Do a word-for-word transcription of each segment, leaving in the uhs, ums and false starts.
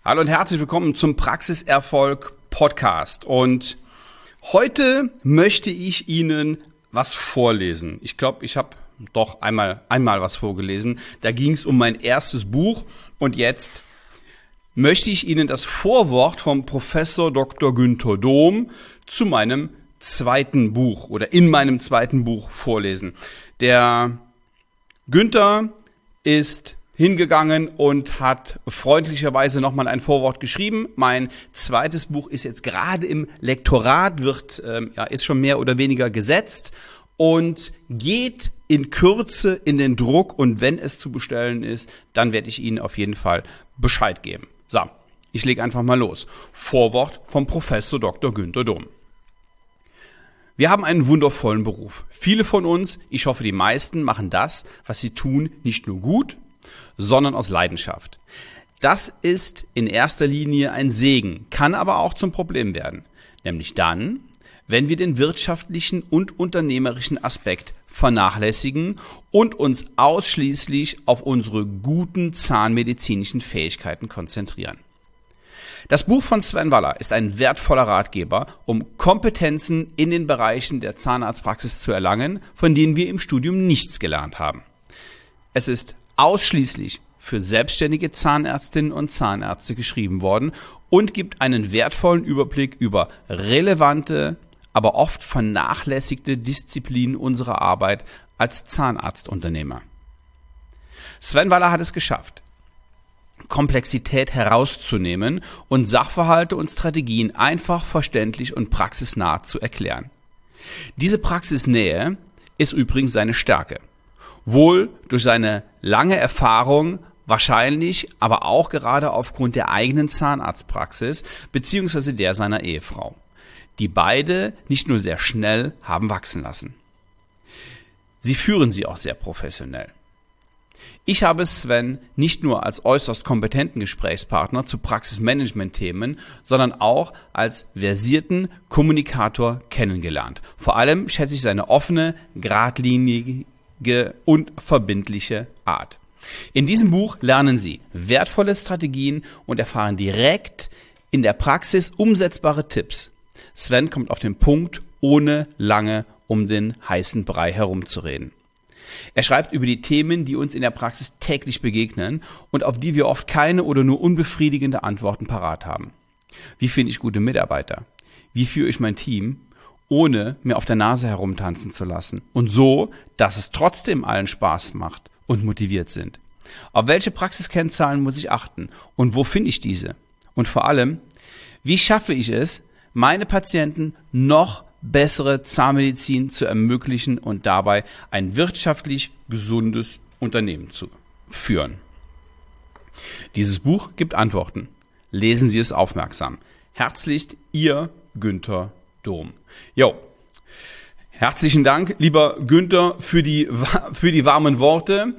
Hallo und herzlich willkommen zum Praxiserfolg Podcast. Und heute möchte ich Ihnen was vorlesen. Ich glaube, ich habe doch einmal, einmal was vorgelesen. Da ging es um mein erstes Buch und jetzt möchte ich Ihnen das Vorwort vom Professor Doktor Günther Dohm zu meinem zweiten Buch oder in meinem zweiten Buch vorlesen. Der Günther ist hingegangen und hat freundlicherweise nochmal ein Vorwort geschrieben. Mein zweites Buch ist jetzt gerade im Lektorat, wird ähm, ja ist schon mehr oder weniger gesetzt und geht in Kürze in den Druck. Und wenn es zu bestellen ist, dann werde ich Ihnen auf jeden Fall Bescheid geben. So, ich lege einfach mal los. Vorwort vom Professor Doktor Günther Dohm. Wir haben einen wundervollen Beruf. Viele von uns, ich hoffe die meisten, machen das, was sie tun, nicht nur gut, sondern aus Leidenschaft. Das ist in erster Linie ein Segen, kann aber auch zum Problem werden. Nämlich dann, wenn wir den wirtschaftlichen und unternehmerischen Aspekt vernachlässigen und uns ausschließlich auf unsere guten zahnmedizinischen Fähigkeiten konzentrieren. Das Buch von Sven Waller ist ein wertvoller Ratgeber, um Kompetenzen in den Bereichen der Zahnarztpraxis zu erlangen, von denen wir im Studium nichts gelernt haben. Es ist ausschließlich für selbstständige Zahnärztinnen und Zahnärzte geschrieben worden und gibt einen wertvollen Überblick über relevante, aber oft vernachlässigte Disziplinen unserer Arbeit als Zahnarztunternehmer. Sven Waller hat es geschafft, Komplexität herauszunehmen und Sachverhalte und Strategien einfach, verständlich und praxisnah zu erklären. Diese Praxisnähe ist übrigens seine Stärke. Wohl durch seine lange Erfahrung, wahrscheinlich aber auch gerade aufgrund der eigenen Zahnarztpraxis bzw. der seiner Ehefrau, die beide nicht nur sehr schnell haben wachsen lassen. Sie führen sie auch sehr professionell. Ich habe Sven nicht nur als äußerst kompetenten Gesprächspartner zu Praxismanagement-Themen, sondern auch als versierten Kommunikator kennengelernt. Vor allem schätze ich seine offene, geradlinige und verbindliche Art. In diesem Buch lernen Sie wertvolle Strategien und erfahren direkt in der Praxis umsetzbare Tipps. Sven kommt auf den Punkt, ohne lange um den heißen Brei herumzureden. Er schreibt über die Themen, die uns in der Praxis täglich begegnen und auf die wir oft keine oder nur unbefriedigende Antworten parat haben. Wie finde ich gute Mitarbeiter? Wie führe ich mein Team, ohne mir auf der Nase herumtanzen zu lassen? Und so, dass es trotzdem allen Spaß macht und motiviert sind. Auf welche Praxiskennzahlen muss ich achten? Und wo finde ich diese? Und vor allem, wie schaffe ich es, meine Patienten noch bessere Zahnmedizin zu ermöglichen und dabei ein wirtschaftlich gesundes Unternehmen zu führen? Dieses Buch gibt Antworten. Lesen Sie es aufmerksam. Herzlichst, Ihr Günther Dohm. Jo, herzlichen Dank, lieber Günther, für die, für die warmen Worte.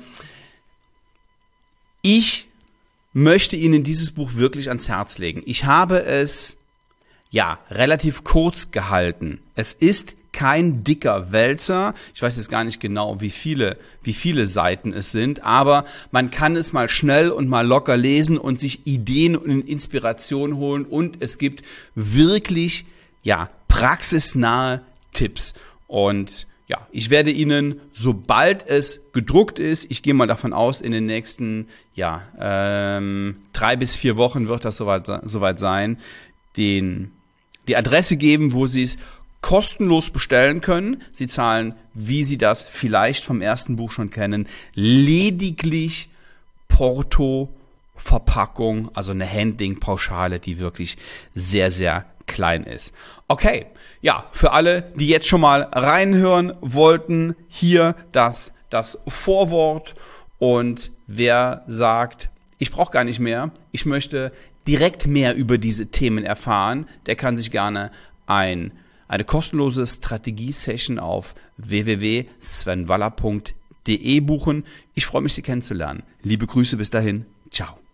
Ich möchte Ihnen dieses Buch wirklich ans Herz legen. Ich habe es ja relativ kurz gehalten. Es ist kein dicker Wälzer. Ich weiß jetzt gar nicht genau, wie viele, wie viele Seiten es sind, aber man kann es mal schnell und mal locker lesen und sich Ideen und Inspiration holen und es gibt wirklich, ja, praxisnahe Tipps. Und ja, ich werde Ihnen, sobald es gedruckt ist, ich gehe mal davon aus, in den nächsten, ja, ähm, drei bis vier Wochen wird das soweit, soweit sein, den die Adresse geben, wo Sie es kostenlos bestellen können. Sie zahlen, wie Sie das vielleicht vom ersten Buch schon kennen, lediglich Porto, Verpackung, also eine Handling-Pauschale, die wirklich sehr, sehr klein ist. Okay, ja, für alle, die jetzt schon mal reinhören wollten, hier das, das Vorwort. Und wer sagt, ich brauche gar nicht mehr, ich möchte direkt mehr über diese Themen erfahren, der kann sich gerne ein, eine kostenlose Strategie-Session auf w w w punkt sven waller punkt de buchen. Ich freue mich, Sie kennenzulernen. Liebe Grüße bis dahin. Ciao.